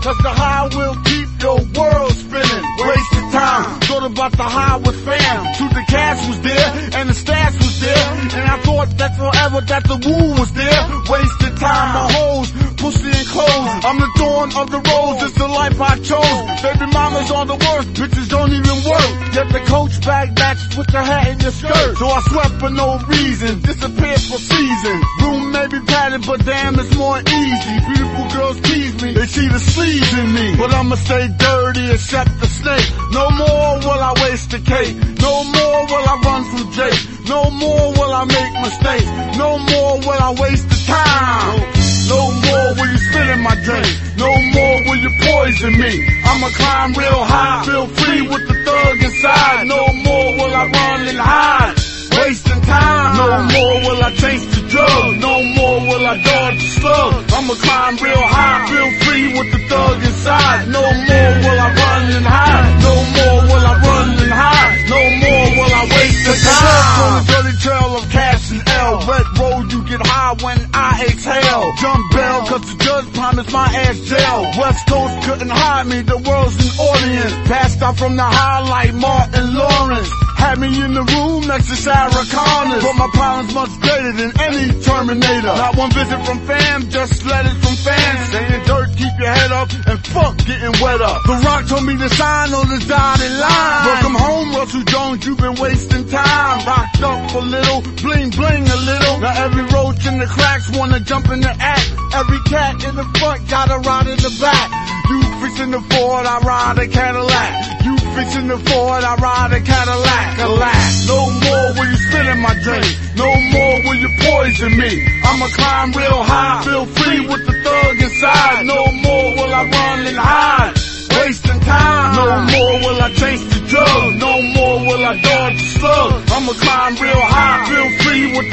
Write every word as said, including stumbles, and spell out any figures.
cause the high will keep your world spinning. Wasted time, thought about the high with fam. Truth, the cash was there, and the stash was there. And I thought that forever that the woo was there. Wasted time, my hoes, pussy and clothes. I'm the thorn of the rose, it's the life I chose. Baby mamas are the worst, bitches don't even work. Yet the coach bag matches with the hat and your skirt. So I swept for no reason, disappeared for seasons. Room may be padded, but damn, it's more easy. Beautiful girls tease me, they see the sleeves in me. But I'ma stay dirty, except the snake. No more will I waste the cake. No more will I run from Jake. No more will I make mistakes. No more will I waste the time. No more will you spit in my drink. No more will you poison me. I'ma climb real high, feel free with the thug inside. No more will I run and hide, wasting time. No more will I chase the drug. No more will I dodge the slug. I'ma climb real high, feel free with the thug inside. No more will I run and hide. No more will I run and hide. No more will I waste the time. On the dirty trail of cash and L. Red road, you get high when I exhale. Jump bell, cause the judge promised my ass jail. West Coast couldn't hide me, the world's an audience. Passed out from the highlight, Martin Lawrence. Had me in the room next to Sarah Connor. But my problem's much greater than any Terminator. Not one visit from fam, just letters from fans. Saying dirt, keep your head up, and fuck getting wet up. The Rock told me to sign on the dotted line. Welcome home, Russell Jones, you've been wasting time. Rocked up a little, bling bling a little. Now every roach in the cracks wanna jump in the act. Every cat in the front got a ride in the back. You fixin' the Ford, I ride a Cadillac. You fixin' the Ford, I ride a Cadillac. Alack, no more will you spit in my drink. No more will you poison me. I'ma climb real high, feel free with the thug inside. No more will I run and hide, wasting time. No more will I chase the drug. No more will I dodge the slug. I'ma climb real high, feel free with